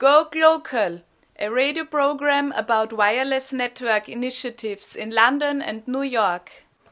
Go Global, a radio program about wireless network initiatives in London and New York.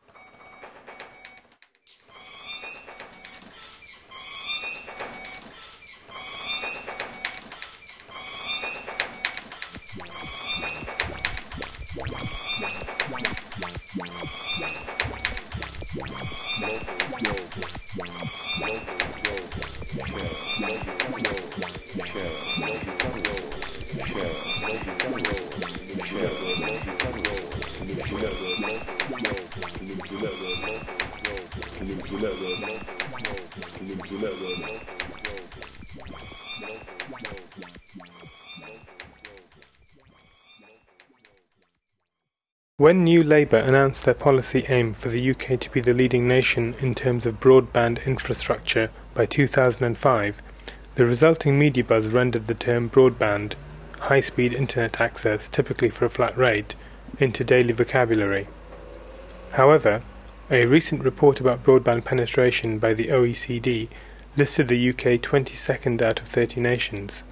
When New Labour announced their policy aim for the UK to be the leading nation in terms of broadband infrastructure by 2005, the resulting media buzz rendered the term broadband, high-speed internet access typically for a flat rate, into daily vocabulary. However, a recent report about broadband penetration by the OECD listed the UK 22nd out of 30 nations.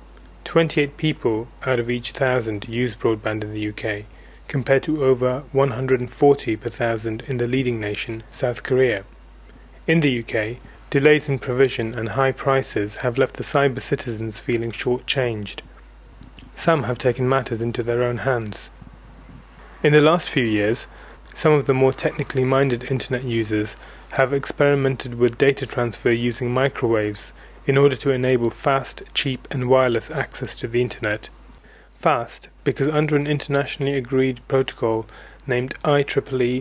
28 people out of each 1,000 use broadband in the UK, compared to over 140 per thousand in the leading nation, South Korea. In the UK, delays in provision and high prices have left the cyber citizens feeling short-changed. Some have taken matters into their own hands. In the last few years, some of the more technically minded internet users have experimented with data transfer using microwaves in order to enable fast, cheap and wireless access to the internet. Fast, because under an internationally agreed protocol named IEEE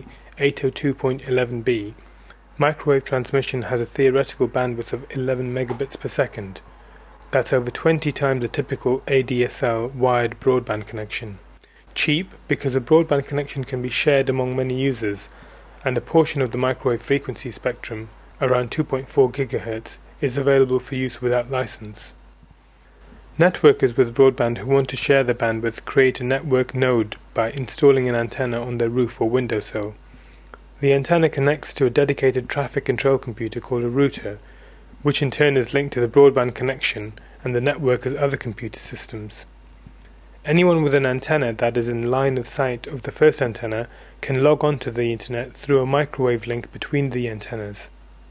802.11b, microwave transmission has a theoretical bandwidth of 11 megabits per second. That's over 20 times a typical ADSL wired broadband connection. Cheap, because a broadband connection can be shared among many users, and a portion of the microwave frequency spectrum, around 2.4 GHz, is available for use without license. Networkers with broadband who want to share the bandwidth create a network node by installing an antenna on their roof or windowsill. The antenna connects to a dedicated traffic control computer called a router, which in turn is linked to the broadband connection and the networker's other computer systems. Anyone with an antenna that is in line of sight of the first antenna can log on to the internet through a microwave link between the antennas.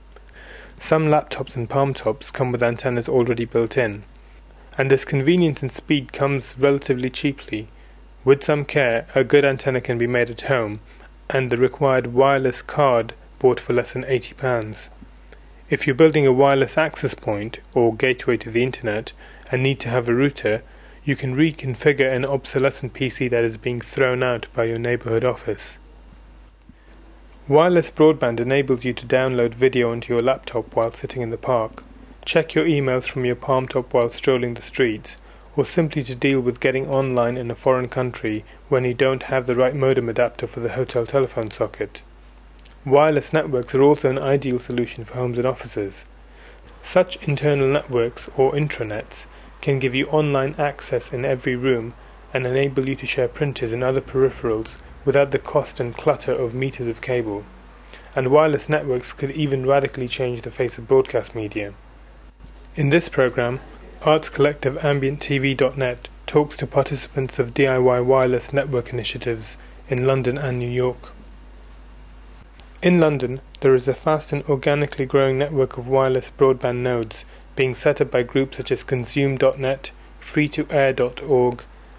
Some laptops and palm tops come with antennas already built in, and this convenience and speed comes relatively cheaply. With some care, a good antenna can be made at home, and the required wireless card bought for less than £80. If you're building a wireless access point, or gateway to the internet, and need to have a router, you can reconfigure an obsolescent PC that is being thrown out by your neighbourhood office. Wireless broadband enables you to download video onto your laptop while sitting in the park, check your emails from your palm top while strolling the streets, or simply to deal with getting online in a foreign country when you don't have the right modem adapter for the hotel telephone socket. Wireless networks are also an ideal solution for homes and offices. Such internal networks, or intranets, can give you online access in every room and enable you to share printers and other peripherals without the cost and clutter of meters of cable. And wireless networks could even radically change the face of broadcast media. In this program, arts collective AmbientTV.net talks to participants of DIY wireless network initiatives in London and New York. In London, there is a fast and organically growing network of wireless broadband nodes being set up by groups such as Consume.net, Free2Air.org,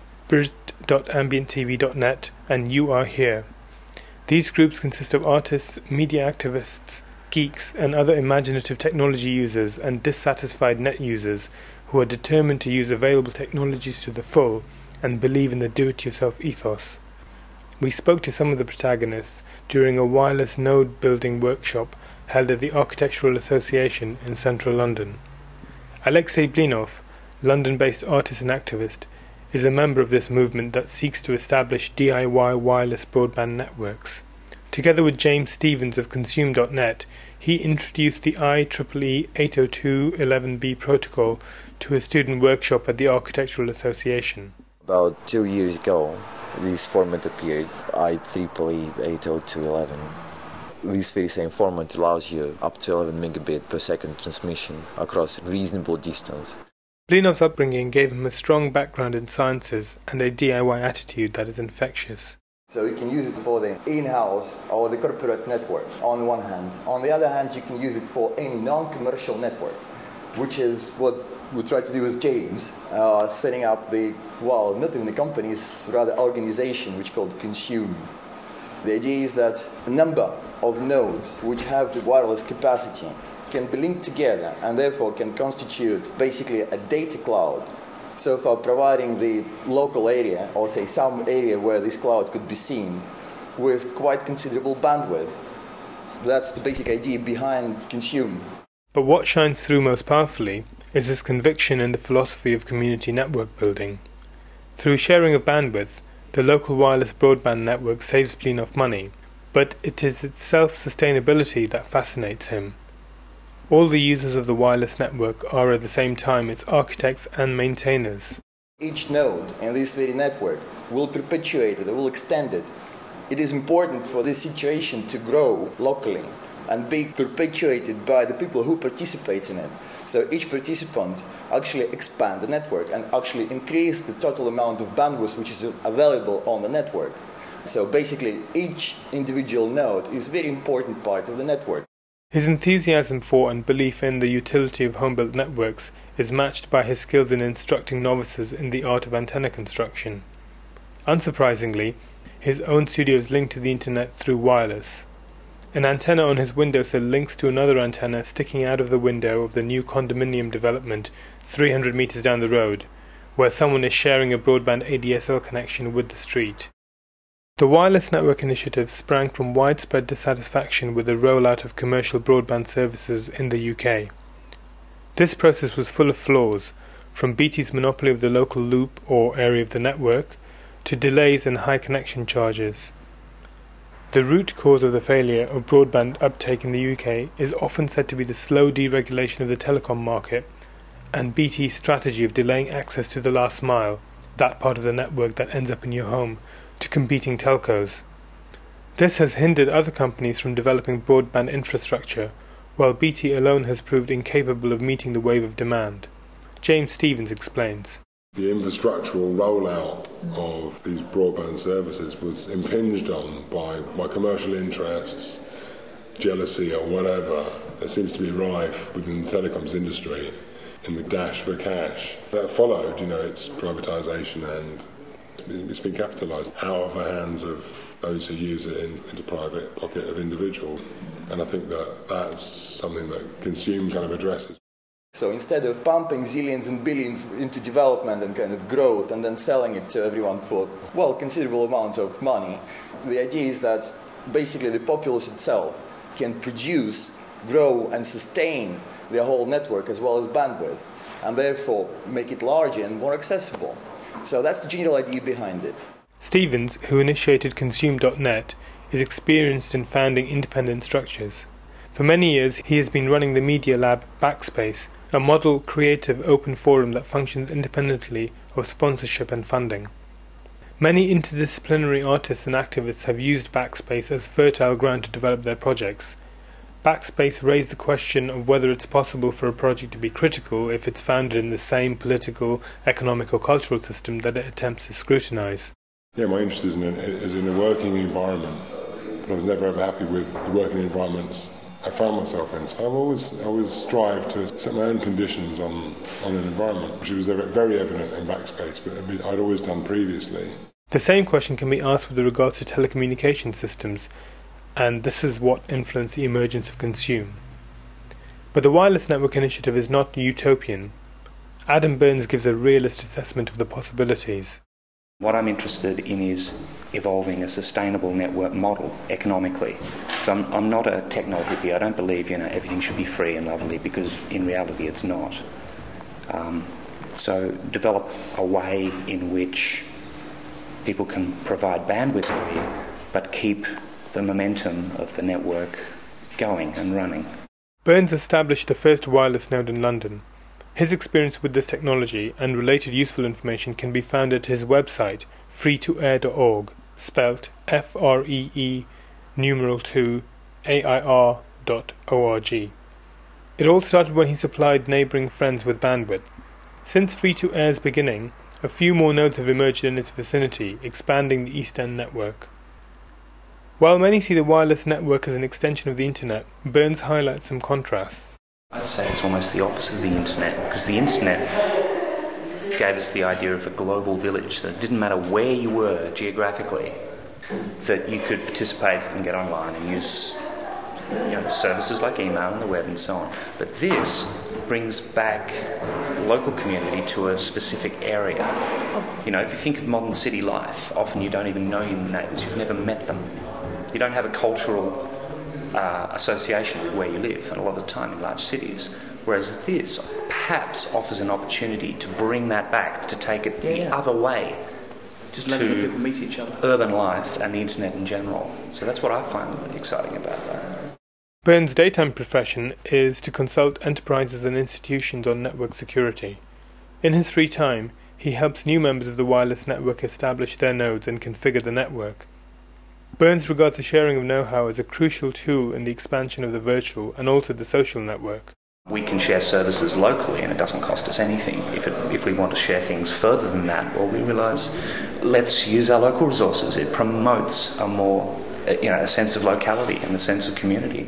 Bridged.AmbientTV.net and You Are Here. These groups consist of artists, media activists, geeks and other imaginative technology users and dissatisfied net users who are determined to use available technologies to the full and believe in the do-it-yourself ethos. We spoke to some of the protagonists during a wireless node building workshop held at the Architectural Association in central London. Alexei Blinov, London-based artist and activist, is a member of this movement that seeks to establish DIY wireless broadband networks. Together with James Stevens of Consume.net, he introduced the IEEE 802.11b protocol to a student workshop at the Architectural Association. About 2 years ago, this format appeared, IEEE 802.11. This very same format allows you up to 11 megabit per second transmission across a reasonable distance. Blinov's upbringing gave him a strong background in sciences and a DIY attitude that is infectious. So you can use it for the in-house or the corporate network on the one hand. On the other hand, you can use it for any non-commercial network, which is what we try to do as James, setting up not even a company, it's rather organization which is called Consume. The idea is that a number of nodes which have the wireless capacity can be linked together and therefore can constitute basically a data cloud. So for providing the local area, or say some area where this cloud could be seen, with quite considerable bandwidth. That's the basic idea behind Consume. But what shines through most powerfully is his conviction in the philosophy of community network building. Through sharing of bandwidth, the local wireless broadband network saves Blinov money, but it is its self-sustainability that fascinates him. All the users of the wireless network are at the same time its architects and maintainers. Each node in this very network will perpetuate it, will extend it. It is important for this situation to grow locally and be perpetuated by the people who participate in it. So each participant actually expand the network and actually increase the total amount of bandwidth which is available on the network. So basically each individual node is a very important part of the network. His enthusiasm for and belief in the utility of home-built networks is matched by his skills in instructing novices in the art of antenna construction. Unsurprisingly, his own studio is linked to the internet through wireless. An antenna on his windowsill links to another antenna sticking out of the window of the new condominium development 300 meters down the road, where someone is sharing a broadband ADSL connection with the street. The wireless network initiative sprang from widespread dissatisfaction with the rollout of commercial broadband services in the UK. This process was full of flaws, from BT's monopoly of the local loop or area of the network, to delays and high connection charges. The root cause of the failure of broadband uptake in the UK is often said to be the slow deregulation of the telecom market and BT's strategy of delaying access to the last mile, that part of the network that ends up in your home, to competing telcos. This has hindered other companies from developing broadband infrastructure, while BT alone has proved incapable of meeting the wave of demand. James Stevens explains. The infrastructural rollout of these broadband services was impinged on by commercial interests, jealousy or whatever that seems to be rife within the telecoms industry in the dash for cash. That followed, its privatisation, and it's been capitalised out of the hands of those who use it into private pocket of individual. And I think that's something that Consume kind of addresses. So instead of pumping zillions and billions into development and kind of growth and then selling it to everyone for, considerable amounts of money, the idea is that basically the populace itself can produce, grow and sustain the whole network as well as bandwidth, and therefore make it larger and more accessible. So that's the general idea behind it. Stevens, who initiated Consume.net, is experienced in founding independent structures. For many years, he has been running the media lab Backspace, a model creative open forum that functions independently of sponsorship and funding. Many interdisciplinary artists and activists have used Backspace as fertile ground to develop their projects. Backspace raised the question of whether it's possible for a project to be critical if it's founded in the same political, economic or cultural system that it attempts to scrutinise. Yeah, my interest is in a working environment. But I was never ever happy with the working environments I found myself in. So I always strive to set my own conditions on an environment, which was very evident in Backspace, but I'd always done previously. The same question can be asked with regards to telecommunication systems, and this is what influenced the emergence of Consume. But the Wireless Network Initiative is not utopian. Adam Burns gives a realist assessment of the possibilities. What I'm interested in is evolving a sustainable network model economically. So I'm not a techno hippie. I don't believe everything should be free and lovely, because in reality it's not. So develop a way in which people can provide bandwidth free, but keep the momentum of the network going and running. Burns established the first wireless node in London. His experience with this technology and related useful information can be found at his website, freetoair.org, spelt FREE numeral 2 AIR.org. It all started when he supplied neighbouring friends with bandwidth. Since free-to-air's beginning, a few more nodes have emerged in its vicinity, expanding the East End network. While many see the wireless network as an extension of the internet, Burns highlights some contrasts. I'd say it's almost the opposite of the internet, because the internet gave us the idea of a global village, that it didn't matter where you were geographically, that you could participate and get online and use services like email and the web and so on. But this brings back local community to a specific area. If you think of modern city life, often you don't even know your neighbours, you've never met them. You don't have a cultural association with where you live, and a lot of the time in large cities. Whereas this perhaps offers an opportunity to bring that back, to take it the other way, just let people meet each other. Urban life and the internet in general. So that's what I find really exciting about that. Burns' daytime profession is to consult enterprises and institutions on network security. In his free time, he helps new members of the wireless network establish their nodes and configure the network. Burns regards the sharing of know-how as a crucial tool in the expansion of the virtual and also the social network. We can share services locally and it doesn't cost us anything. If we want to share things further than that, well, we realise let's use our local resources. It promotes a more, a sense of locality and a sense of community.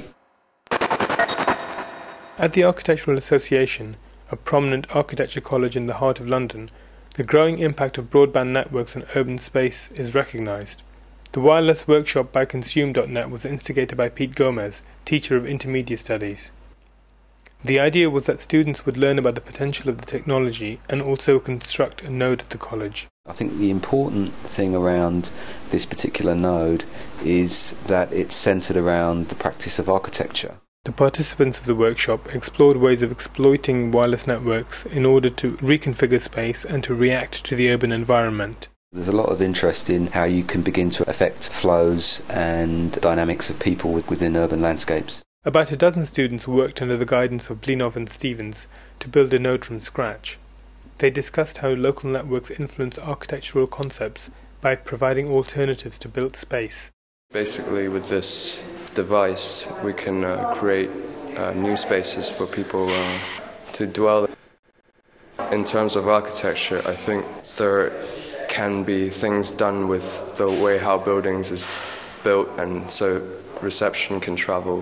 At the Architectural Association, a prominent architecture college in the heart of London, the growing impact of broadband networks on urban space is recognised. The wireless workshop by Consume.net was instigated by Pete Gomez, teacher of intermediate studies. The idea was that students would learn about the potential of the technology and also construct a node at the college. I think the important thing around this particular node is that it's centred around the practice of architecture. The participants of the workshop explored ways of exploiting wireless networks in order to reconfigure space and to react to the urban environment. There's a lot of interest in how you can begin to affect flows and dynamics of people within urban landscapes. About a dozen students worked under the guidance of Blinov and Stevens to build a node from scratch. They discussed how local networks influence architectural concepts by providing alternatives to built space. Basically, with this device, we can create new spaces for people to dwell. In terms of architecture, I think there can be things done with the way how buildings is built, and so reception can travel,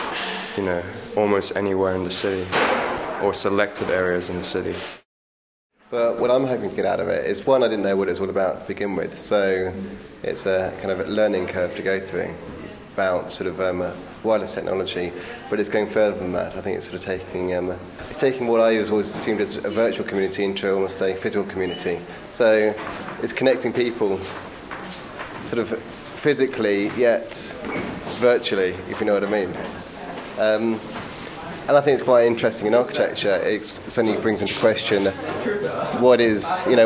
almost anywhere in the city, or selected areas in the city. But what I'm hoping to get out of it is, one, I didn't know what it was all about to begin with, so it's a kind of a learning curve to go through about sort of wireless technology, but it's going further than that. I think it's sort of taking what I always assumed as a virtual community into almost a physical community. So it's connecting people sort of physically yet virtually, if you know what I mean. And I think it's quite interesting in architecture. It suddenly brings into question what is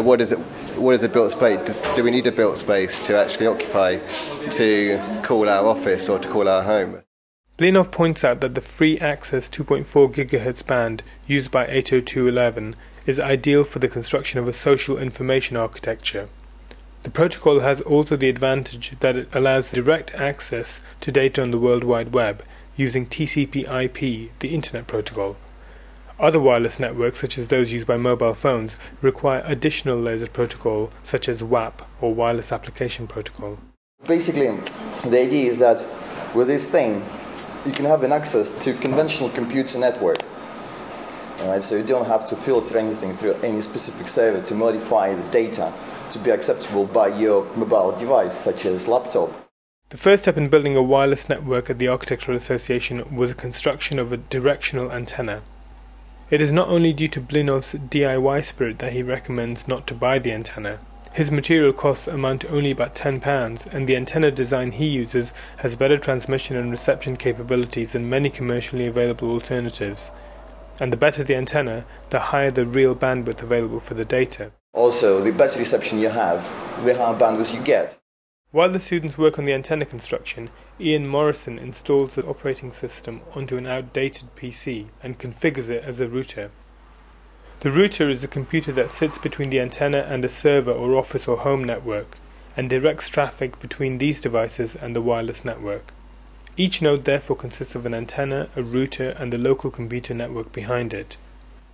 a built space? Do we need a built space to actually occupy, to call our office or to call our home? Blinov points out that the free access 2.4 GHz band used by 802.11 is ideal for the construction of a social information architecture. The protocol has also the advantage that it allows direct access to data on the World Wide Web using TCP/IP, the Internet Protocol. Other wireless networks, such as those used by mobile phones, require additional layers of protocol, such as WAP, or Wireless Application Protocol. Basically, the idea is that with this thing, you can have an access to conventional computer network. Alright, so you don't have to filter anything through any specific server to modify the data to be acceptable by your mobile device, such as laptop. The first step in building a wireless network at the Architectural Association was the construction of a directional antenna. It is not only due to Blinov's DIY spirit that he recommends not to buy the antenna. His material costs amount to only about £10, and the antenna design he uses has better transmission and reception capabilities than many commercially available alternatives. And the better the antenna, the higher the real bandwidth available for the data. Also, the better reception you have, the higher bandwidth you get. While the students work on the antenna construction, Ian Morrison installs the operating system onto an outdated PC and configures it as a router. The router is a computer that sits between the antenna and a server or office or home network, and directs traffic between these devices and the wireless network. Each node therefore consists of an antenna, a router, and the local computer network behind it.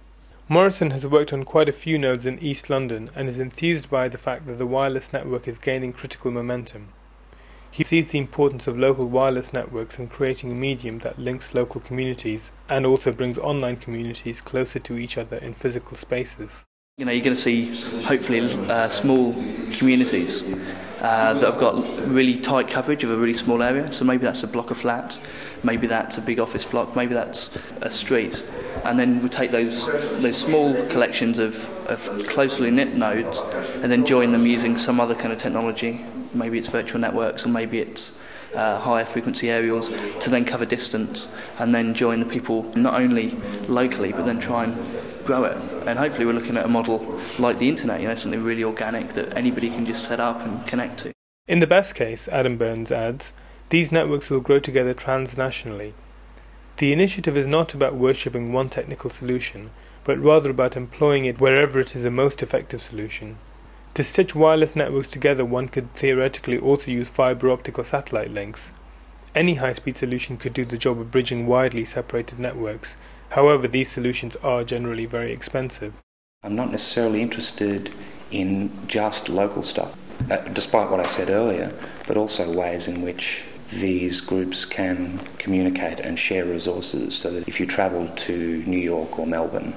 Morrison has worked on quite a few nodes in East London and is enthused by the fact that the wireless network is gaining critical momentum. He sees the importance of local wireless networks in creating a medium that links local communities and also brings online communities closer to each other in physical spaces. You're going to see, hopefully, small communities that have got really tight coverage of a really small area. So maybe that's a block of flats, maybe that's a big office block, maybe that's a street. And then we take those small collections of closely knit nodes and then join them using some other kind of technology. Maybe it's virtual networks, or maybe it's higher frequency aerials, to then cover distance and then join the people not only locally but then try and grow it. And hopefully we're looking at a model like the internet, something really organic that anybody can just set up and connect to. In the best case, Adam Burns adds, these networks will grow together transnationally. The initiative is not about worshipping one technical solution, but rather about employing it wherever it is the most effective solution. To stitch wireless networks together, one could theoretically also use fibre optic or satellite links. Any high-speed solution could do the job of bridging widely separated networks. However, these solutions are generally very expensive. I'm not necessarily interested in just local stuff, despite what I said earlier, but also ways in which these groups can communicate and share resources, so that if you travel to New York or Melbourne,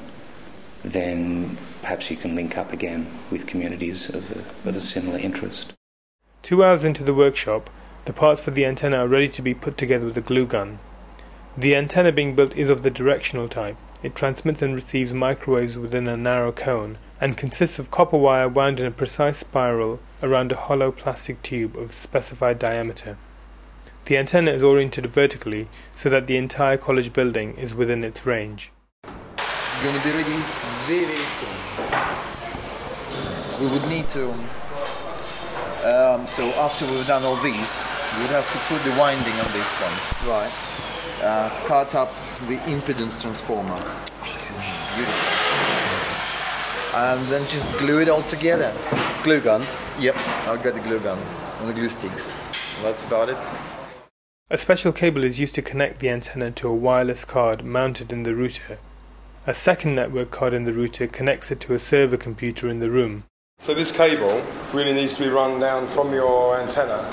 then perhaps you can link up again with communities of a similar interest. 2 hours into the workshop, the parts for the antenna are ready to be put together with a glue gun. The antenna being built is of the directional type. It transmits and receives microwaves within a narrow cone and consists of copper wire wound in a precise spiral around a hollow plastic tube of specified diameter. The antenna is oriented vertically so that the entire college building is within its range. We're going to be ready very, very soon. We would need to, so after we've done all these, we would have to put the winding on this one. Right. Cut up the impedance transformer. Beautiful. And then just glue it all together. Glue gun? Yep, I've got the glue gun and the glue sticks. That's about it. A special cable is used to connect the antenna to a wireless card mounted in the router. A second network card in the router connects it to a server computer in the room. So this cable really needs to be run down from your antenna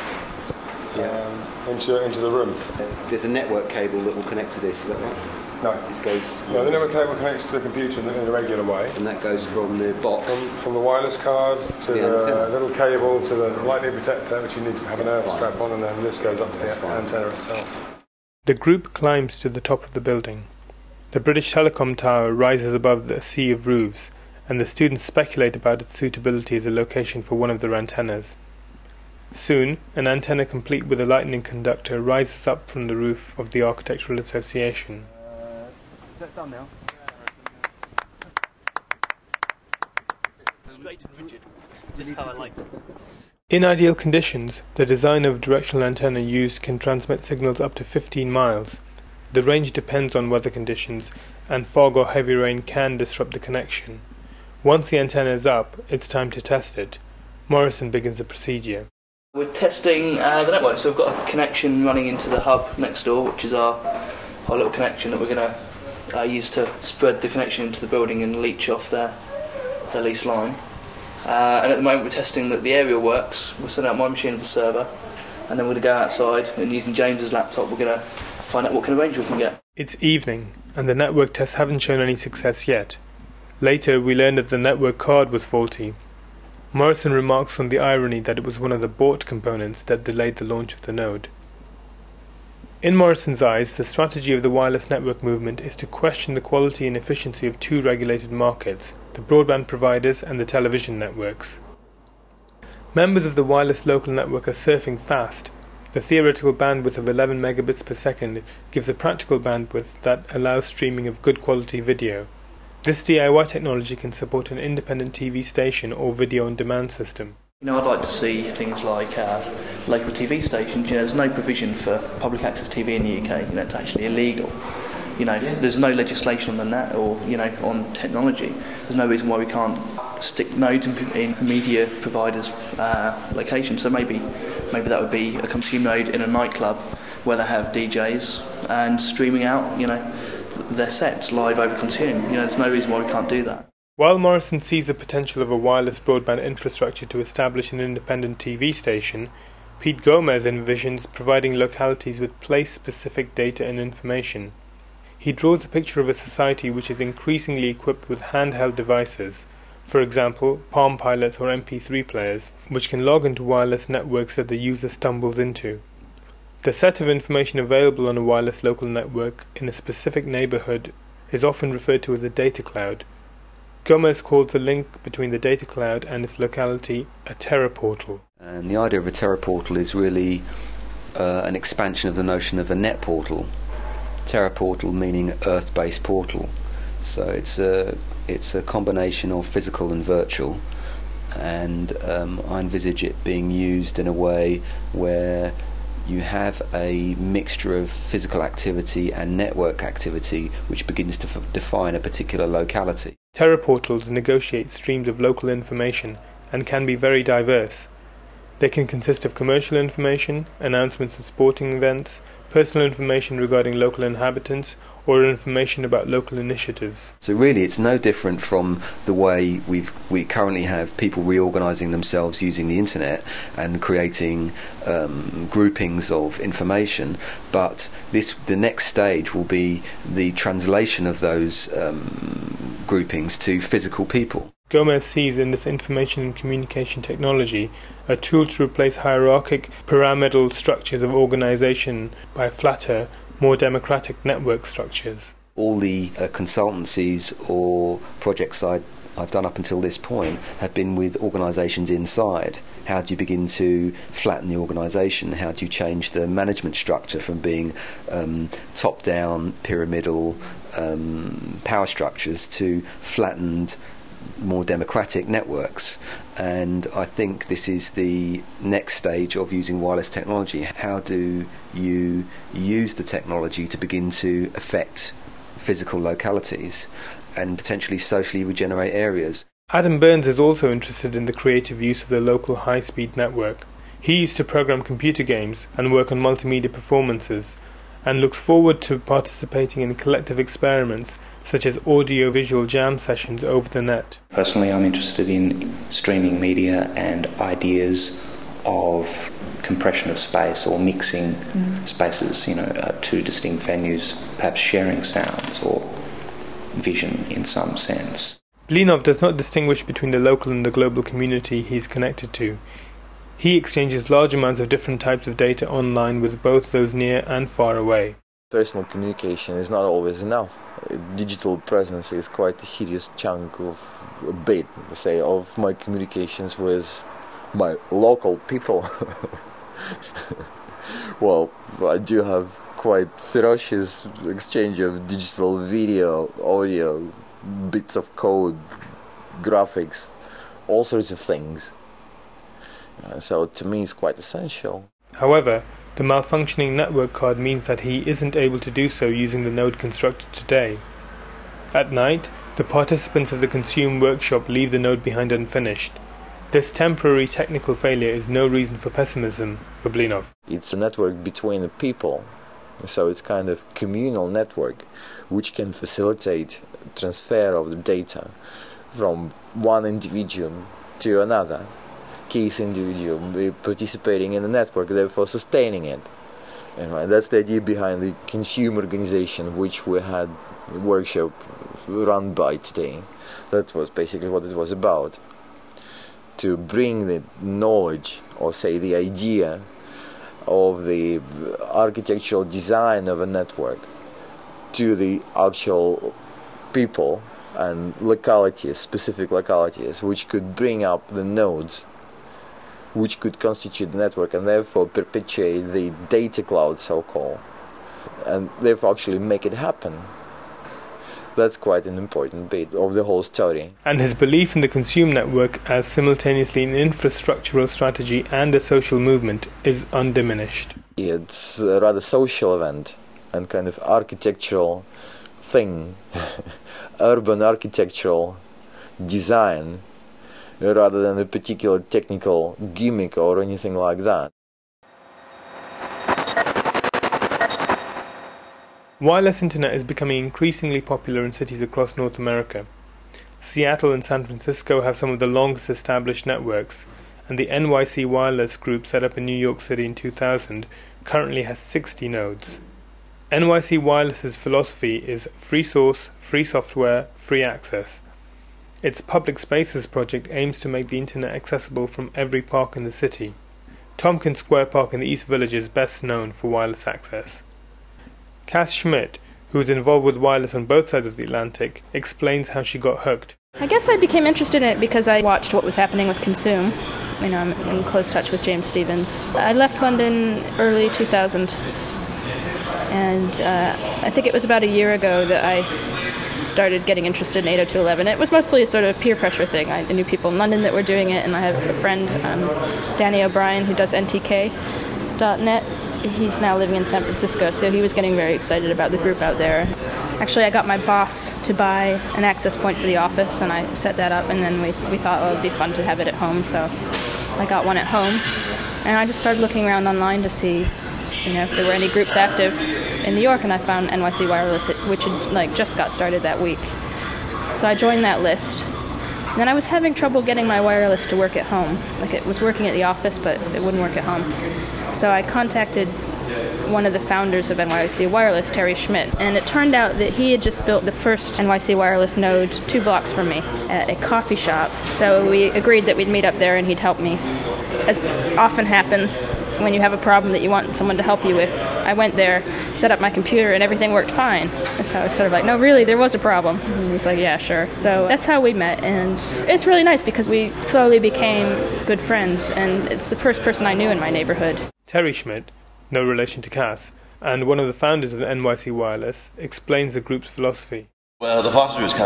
into the room. There's a network cable that will connect to this, is that right? No. This goes... No, the network cable connects to the computer in a regular way. And that goes from the box? From the wireless card to the little cable to the lightning protector, which you need to have an earth strap on, and then this goes up to the antenna itself. The group climbs to the top of the building. The British Telecom Tower rises above the sea of roofs, and the students speculate about its suitability as a location for one of their antennas. Soon, an antenna complete with a lightning conductor rises up from the roof of the Architectural Association. Is that done now? Straight and rigid, just how I like it. In ideal conditions, the design of directional antenna used can transmit signals up to 15 miles. The range depends on weather conditions, and fog or heavy rain can disrupt the connection. Once the antenna is up, it's time to test it. Morrison begins the procedure. We're testing the network, so we've got a connection running into the hub next door, which is our little connection that we're going to use to spread the connection into the building and leech off their lease line. And at the moment we're testing that the aerial works. We'll send out my machine as a server, and then we're going to go outside and using James's laptop we're going to find out what kind of range we can get. It's evening, and the network tests haven't shown any success yet. Later we learn that the network card was faulty. Morrison remarks on the irony that it was one of the bought components that delayed the launch of the node. In Morrison's eyes, the strategy of the wireless network movement is to question the quality and efficiency of two regulated markets, the broadband providers and the television networks. Members of the wireless local network are surfing fast. The theoretical bandwidth of 11 megabits per second gives a practical bandwidth that allows streaming of good quality video. This DIY technology can support an independent TV station or video-on-demand system. I'd like to see things like local TV stations. There's no provision for public access TV in the UK. It's actually illegal. There's no legislation on that, or on technology. There's no reason why we can't stick nodes in media providers' locations. So maybe that would be a consumer node in a nightclub where they have DJs and streaming out, their sets live over consume. There's no reason why we can't do that. While Morrison sees the potential of a wireless broadband infrastructure to establish an independent TV station, Pete Gomez envisions providing localities with place-specific data and information. He draws a picture of a society which is increasingly equipped with handheld devices, for example, Palm Pilots or MP3 players, which can log into wireless networks that the user stumbles into. The set of information available on a wireless local network in a specific neighborhood is often referred to as a data cloud. Gomez calls the link between the data cloud and its locality a terra portal. And the idea of a terra portal is really an expansion of the notion of a net portal. Terra portal meaning Earth-based portal. So it's a combination of physical and virtual, and I envisage it being used in a way where you have a mixture of physical activity and network activity which begins to define a particular locality. Terra portals negotiate streams of local information and can be very diverse. They can consist of commercial information, announcements of sporting events, personal information regarding local inhabitants, or information about local initiatives. So really it's no different from the way we currently have people reorganising themselves using the internet and creating groupings of information, but the next stage will be the translation of those groupings to physical people. Gomez sees in this information and communication technology a tool to replace hierarchic, pyramidal structures of organisation by flatter, more democratic network structures. All the consultancies or projects I've done up until this point have been with organisations inside. How do you begin to flatten the organisation? How do you change the management structure from being top-down, pyramidal power structures to flattened, more democratic networks? And I think this is the next stage of using wireless technology. How do you use the technology to begin to affect physical localities and potentially socially regenerate areas? Adam Burns is also interested in the creative use of the local high-speed network. He used to program computer games and work on multimedia performances, and looks forward to participating in collective experiments such as audio-visual jam sessions over the net. Personally, I'm interested in streaming media and ideas of compression of space or mixing spaces, two distinct venues, perhaps sharing sounds or vision in some sense. Blinov does not distinguish between the local and the global community he is connected to. He exchanges large amounts of different types of data online with both those near and far away. Personal communication is not always enough. Digital presence is quite a serious chunk of a bit, say, of my communications with my local people. Well, I do have quite ferocious exchange of digital video, audio, bits of code, graphics, all sorts of things. So to me it's quite essential. However, the malfunctioning network card means that he isn't able to do so using the node constructed today. At night, the participants of the Consume workshop leave the node behind unfinished. This temporary technical failure is no reason for pessimism for Blinov. It's a network between the people, so it's kind of communal network which can facilitate transfer of the data from one individual to another. Case individual participating in the network, therefore sustaining it. And that's the idea behind the Consume organization, which we had a workshop run by today. That was basically what it was about. To bring the knowledge, or say the idea, of the architectural design of a network to the actual people and localities, specific localities, which could bring up the nodes which could constitute the network and therefore perpetuate the data cloud, so-called, and therefore actually make it happen. That's quite an important bit of the whole story. And his belief in the Consume network as simultaneously an infrastructural strategy and a social movement is undiminished. It's a rather social event and kind of architectural thing, urban architectural design, rather than a particular technical gimmick or anything like that. Wireless internet is becoming increasingly popular in cities across North America. Seattle and San Francisco have some of the longest established networks, and the NYC Wireless Group, set up in New York City in 2000, currently has 60 nodes. NYC Wireless's philosophy is free source, free software, free access. Its Public Spaces project aims to make the internet accessible from every park in the city. Tompkins Square Park in the East Village is best known for wireless access. Cass Schmidt, who is involved with wireless on both sides of the Atlantic, explains how she got hooked. I guess I became interested in it because I watched what was happening with Consume. I'm in close touch with James Stephens. I left London early 2000, and I think it was about a year ago that I started getting interested in 802.11. It was mostly a sort of peer pressure thing. I knew people in London that were doing it, and I have a friend, Danny O'Brien, who does NTK.net. He's now living in San Francisco, so he was getting very excited about the group out there. Actually, I got my boss to buy an access point for the office, and I set that up, and then we thought, oh, it'd be fun to have it at home, so I got one at home. And I just started looking around online to see, if there were any groups active in New York, and I found NYC Wireless, which had just got started that week. So I joined that list. And then I was having trouble getting my wireless to work at home. It was working at the office, but it wouldn't work at home. So I contacted one of the founders of NYC Wireless, Terry Schmidt, and it turned out that he had just built the first NYC Wireless node 2 blocks from me at a coffee shop. So we agreed that we'd meet up there and he'd help me. As often happens when you have a problem that you want someone to help you with, I went there, set up my computer, and everything worked fine. And so I was sort of like, no, really, there was a problem. And he's like, yeah, sure. So that's how we met, and it's really nice because we slowly became good friends, and it's the first person I knew in my neighborhood. Terry Schmidt, no relation to Cass, and one of the founders of NYC Wireless, explains the group's philosophy. Well, the philosophy was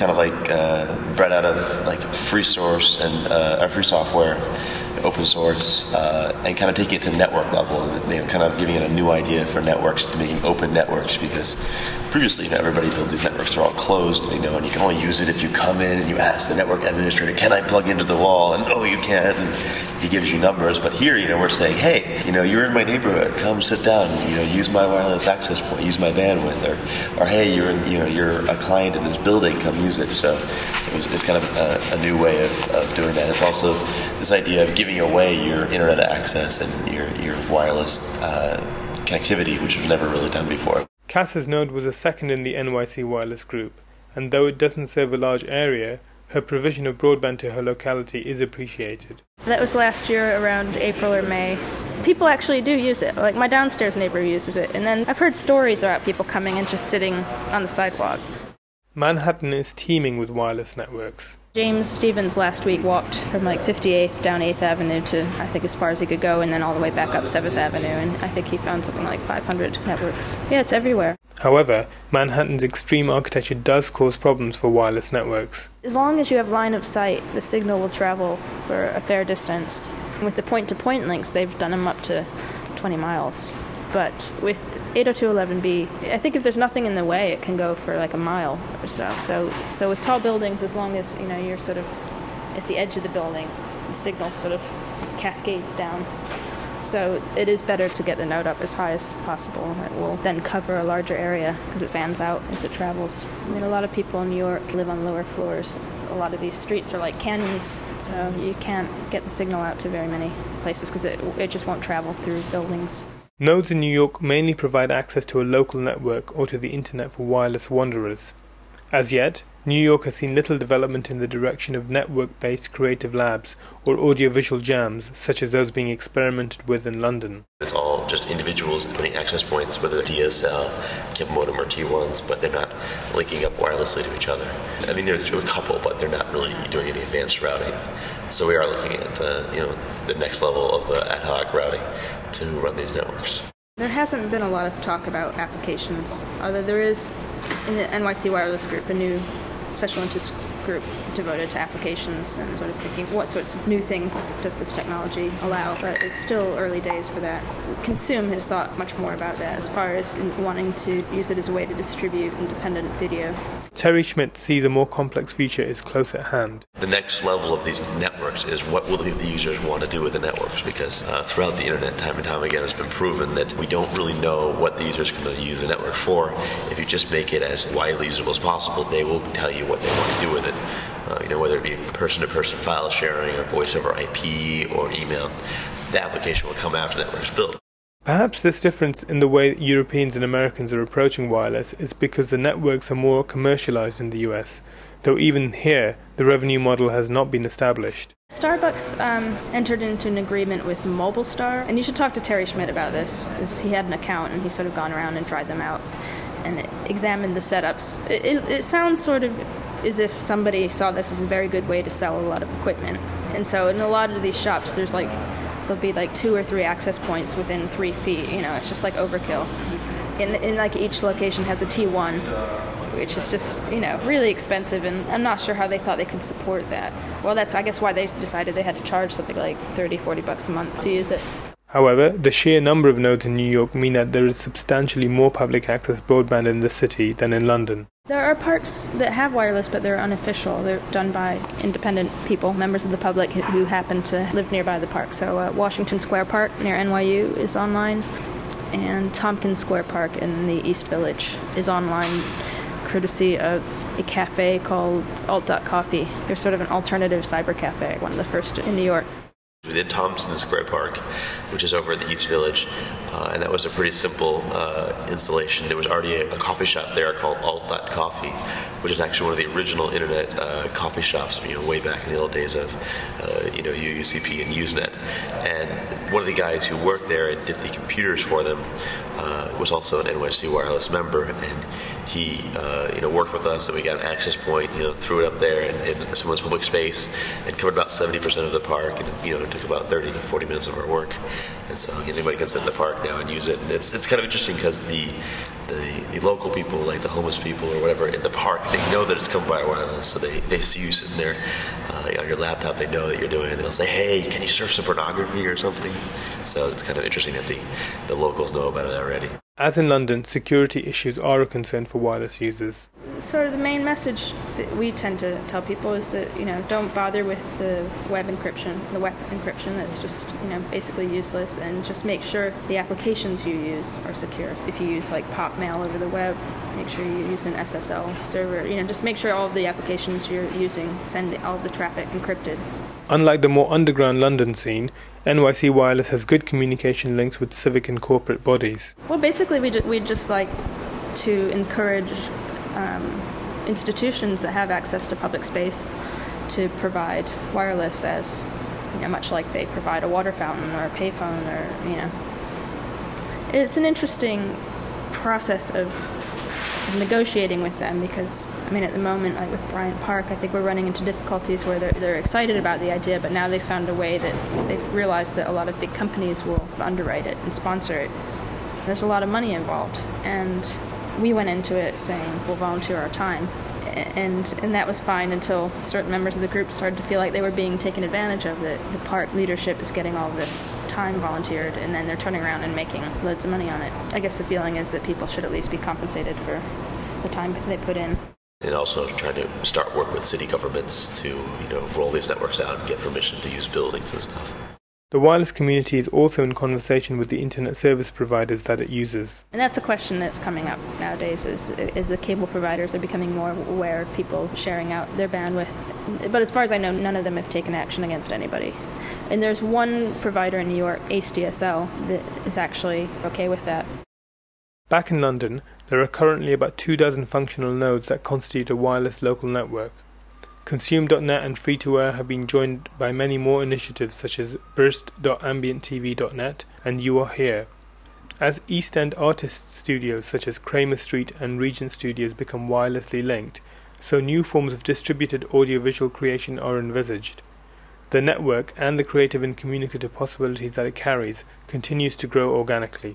bred out of free source and free software, open source, and kind of taking it to network level, kind of giving it a new idea for networks, to making open networks, because previously, everybody builds these networks, they're all closed, and you can only use it if you come in and you ask the network administrator, can I plug into the wall? And no, you can't, and he gives you numbers. But here, we're saying, hey, you're in my neighborhood, come sit down, use my wireless access point, use my bandwidth, or hey, you're a client in this building, come use it. So it's kind of a new way of doing that. It's also this idea of giving away your internet access and your wireless connectivity, which was never really done before. Cass's node was a second in the NYC Wireless Group, and though it doesn't serve a large area, her provision of broadband to her locality is appreciated. That was last year around April or May. People actually do use it. My downstairs neighbor uses it, and then I've heard stories about people coming and just sitting on the sidewalk. Manhattan is teeming with wireless networks. James Stephens last week walked from 58th down 8th Avenue to I think as far as he could go, and then all the way back up 7th Avenue, and I think he found something like 500 networks. Yeah, it's everywhere. However, Manhattan's extreme architecture does cause problems for wireless networks. As long as you have line of sight, the signal will travel for a fair distance. With the point-to-point links, they've done them up to 20 miles. But with 802.11b, I think if there's nothing in the way, it can go for a mile or so. So with tall buildings, as long as you're sort of at the edge of the building, the signal sort of cascades down. So it is better to get the node up as high as possible. It will then cover a larger area because it fans out as it travels. A lot of people in New York live on lower floors. A lot of these streets are like canyons, so you can't get the signal out to very many places because it just won't travel through buildings. Nodes in New York mainly provide access to a local network or to the internet for wireless wanderers. As yet, New York has seen little development in the direction of network-based creative labs or audiovisual jams, such as those being experimented with in London. It's all just individuals putting access points, whether they're DSL, cable modem, or T1s, but they're not linking up wirelessly to each other. There's a couple, but they're not really doing any advanced routing. So we are looking at the next level of ad hoc routing to run these networks. There hasn't been a lot of talk about applications, although there is in the NYC Wireless Group a new special interest group devoted to applications and sort of thinking what sorts of new things does this technology allow, but it's still early days for that. Consume has thought much more about that as far as wanting to use it as a way to distribute independent video. Terry Schmidt sees a more complex future is close at hand. The next level of these networks is what will the users want to do with the networks, because throughout the internet, time and time again, it's been proven that we don't really know what the user is going to use the network for. If you just make it as widely usable as possible, they will tell you what they want to do with it. Whether it be person-to-person file sharing or voice over IP or email, the application will come after the network is built. Perhaps this difference in the way Europeans and Americans are approaching wireless is because the networks are more commercialized in the US, though even here the revenue model has not been established. Starbucks entered into an agreement with MobileStar, and you should talk to Terry Schmidt about this, because he had an account and he's sort of gone around and tried them out and examined the setups. It sounds sort of as if somebody saw this as a very good way to sell a lot of equipment. And so in a lot of these shops, there'll be like 2 or 3 access points within 3 feet. It's just like overkill. And like each location has a T1, which is just, really expensive, and I'm not sure how they thought they could support that. Well, that's, I guess, why they decided they had to charge something like $30-40 a month to use it. However, the sheer number of nodes in New York mean that there is substantially more public access broadband in the city than in London. There are parks that have wireless, but they're unofficial. They're done by independent people, members of the public who happen to live nearby the park. So Washington Square Park near NYU is online, and Tompkins Square Park in the East Village is online, courtesy of a cafe called Alt.Coffee. They're sort of an alternative cyber cafe, one of the first in New York. We did Tompkins Square Park, which is over at the East Village, and that was a pretty simple installation. There was already a coffee shop there called Alt.Coffee, which is actually one of the original internet coffee shops, way back in the old days of, UUCP and Usenet. And one of the guys who worked there and did the computers for them was also an NYC Wireless member, and he, worked with us, and we got an access point, threw it up there in someone's public space, and covered about 70% of the park, and it took about 30-40 minutes of our work. And so anybody can sit in the park now and use it. And it's kind of interesting because the local people, like the homeless people or whatever in the park, they know that it's covered by wireless, so they see you sitting there on your laptop, they know that you're doing it, and they'll say, hey, can you surf some pornography or something? So it's kind of interesting that the locals know about it already. As in London, security issues are a concern for wireless users. Sort of the main message that we tend to tell people is that, don't bother with the web encryption, the web encryption that's just, basically useless, and just make sure the applications you use are secure. If you use like PopMail over the web, make sure you use an SSL server, just make sure all of the applications you're using send all of the traffic encrypted. Unlike the more underground London scene, NYC Wireless has good communication links with civic and corporate bodies. Well, basically we just like to encourage institutions that have access to public space to provide wireless as, much like they provide a water fountain or a payphone or, It's an interesting process of negotiating with them because, at the moment, like with Bryant Park, I think we're running into difficulties where they're excited about the idea, but now they've found a way that they've realized that a lot of big companies will underwrite it and sponsor it. There's a lot of money involved, and we went into it saying we'll volunteer our time, and that was fine until certain members of the group started to feel like they were being taken advantage of. The park leadership is getting all this time volunteered, and then they're turning around and making loads of money on it. I guess the feeling is that people should at least be compensated for the time they put in. And also trying to start work with city governments to, roll these networks out and get permission to use buildings and stuff. The wireless community is also in conversation with the internet service providers that it uses. And that's a question that's coming up nowadays, is the cable providers are becoming more aware of people sharing out their bandwidth. But as far as I know, none of them have taken action against anybody. And there's one provider in New York, ACE-DSL, that is actually okay with that. Back in London, there are currently about 24 functional nodes that constitute a wireless local network. Consume.net and Free2Air have been joined by many more initiatives such as Burst.AmbientTV.net and You Are Here. As East End artist studios such as Kramer Street and Regent Studios become wirelessly linked, so new forms of distributed audiovisual creation are envisaged. The network and the creative and communicative possibilities that it carries continues to grow organically.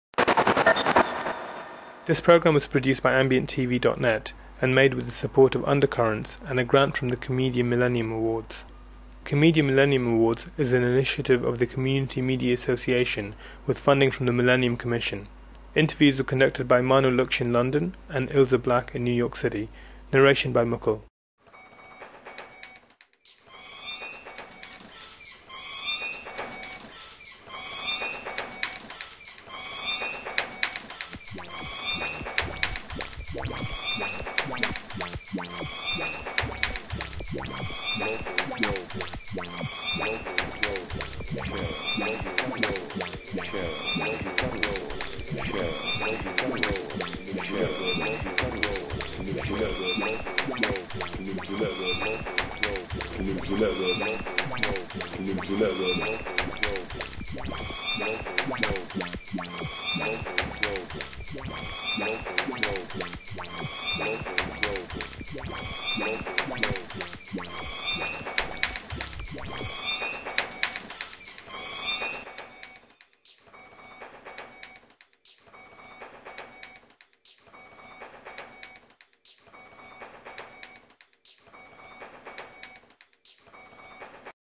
This program was produced by AmbientTV.net and made with the support of Undercurrents and a grant from the Comedia Millennium Awards. Comedia Millennium Awards is an initiative of the Community Media Association with funding from the Millennium Commission. Interviews were conducted by Manu Luksh in London and Ilza Black in New York City. Narration by Mukul. Network.